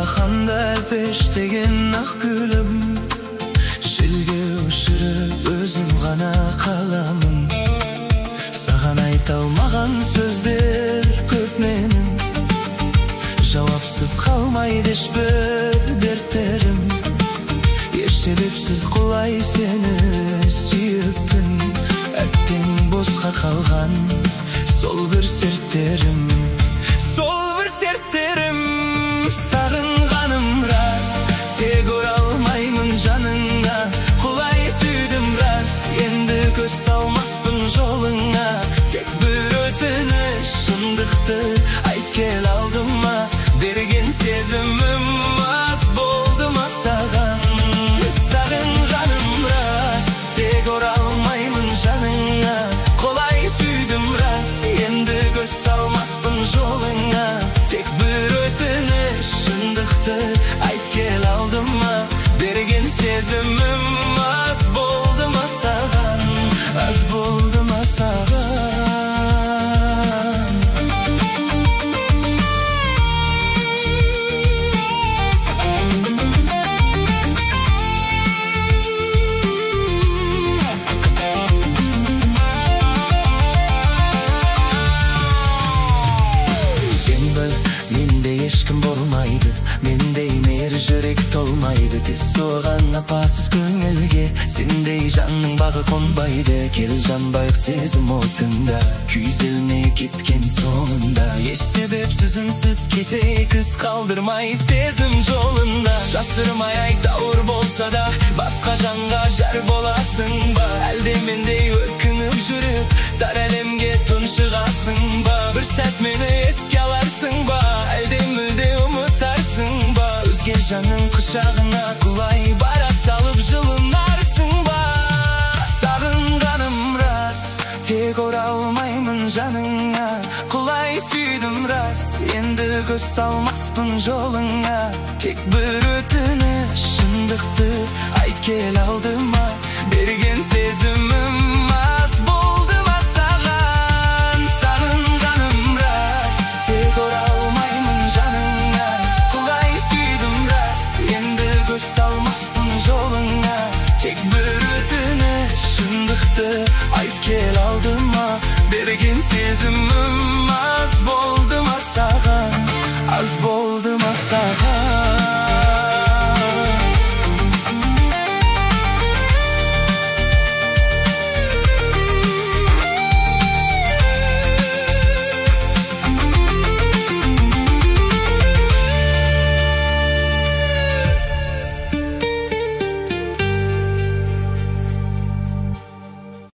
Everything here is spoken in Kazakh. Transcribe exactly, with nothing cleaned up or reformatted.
алақанда әлпештеген ақ гүлім, желге ұшырып өзім ғана қаламын. Саған айта алмаған сөздер көп менің, жауапсыз қалмайды ешбір дерттерім. Еш себепсіз құлай сені сүйіппін, әттең босқа қалған сол бір серттерім, сол бір серттерім. Сағынғаным рас, тек оралмаймын жаныңа. Құлай сүйдім рас, енді көз салмаспын жолыңа. Тек бір өтініш, шындықты айт кел алдыма. Берген сезімім аз болды ма саған? Сағынғаным рас, тек оралмаймын жаныңа. Құлай сүйдім рас, енді көз салмаспын жолыңа. Тек бір өтініш, шындықты айт кел алдыма. Берген сезімім аз болды ма саған? Аз болды ма саған? Ешкім болмайды, мендей мейір жүрек толмайды. Тез соған апасыз көңілге сендей жанның бағы қонбайды. Кел жанбайық сезім отында, күйзелме кеткен соңында. Еш себепсіз үнсіз кетейік із қалдырмай сезім жолында. Жасырмай айт ауыр болса да, басқа жанға жар боласың ба? Әлде мендей өкініп жүріп дар әлемге тұншығасың ба? Бір сәт мені еске аларсың ба? Әлде мүлде ұмытарсың ба? Өзге жанның құшағына құлай бара салып жылынарсың ба? Сағынғаным рас, тек оралмаймын жаныңа. Құлай сүйдім рас, енді көз салмаспын жолыңа. Тек бір өтініш, шындықты айт кел алдыма. Берген сезім